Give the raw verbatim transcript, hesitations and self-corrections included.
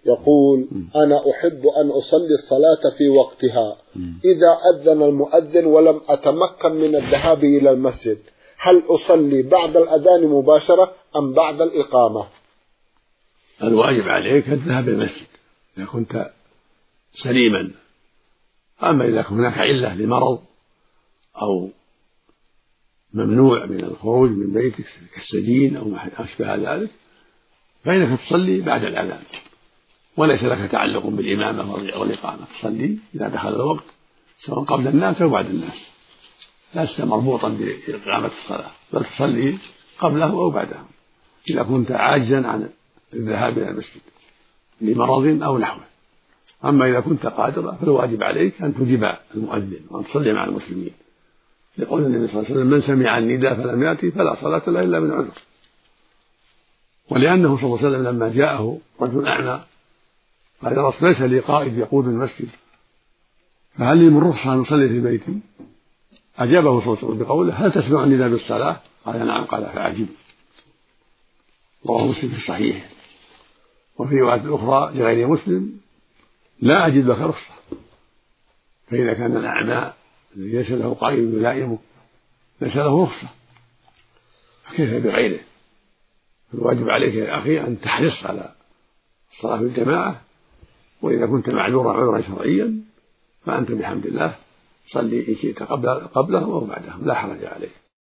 يقول أنا أحب أن أصلي الصلاة في وقتها، إذا أذن المؤذن ولم أتمكن من الذهاب إلى المسجد، هل أصلي بعد الأذان مباشرة أم بعد الإقامة؟ الواجب عليك الذهاب إلى المسجد إذا كنت سليما. أما إذا كان هناك علة لمرض أو ممنوع من الخروج من بيتك كالسجين أو ما أشبه ذلك فإنك تصلي بعد الأذان، وليس لك تعلق بالإمامة والإقامة، تصلي إذا دخل الوقت سواء قبل الناس أو بعد الناس، لست مربوطا بإقامة الصلاة، بل تصلي قبله أو بعده إذا كنت عاجزا عن الذهاب إلى المسجد لمرض أو نحوه. أما إذا كنت قادرا فالواجب عليك أن تجيب المؤذن وأن تصلي مع المسلمين، لقول النبي صلى الله عليه وسلم من سمع النداء فلم يأتي فلا صلاة له إلا من عذر. ولأنه صلى الله عليه وسلم لما جاءه رجل أعمى قال يا رسول ليس لي قائد يقود المسجد فهل لي من رخصة أن أصلي في بيتي؟ أجابه صلى الله عليه وسلم بقوله هل تسمع النداء بالصلاة؟ قال نعم. قال فأجب. رواه مسلم في الصحيح. وفي رواية أخرى لغير مسلم لا أجد لك رخصة. فإذا كان الأعمى الذي ليس له قائد يلائمه ليس له رخصة فكيف بغيره؟ الواجب عليك يا أخي أن تحرص على الصلاة في الجماعة، وإذا كنت معذورا عذرا شرعيا فأنت بحمد الله صلي إن شئت قبله أو بعده لا حرج عليك.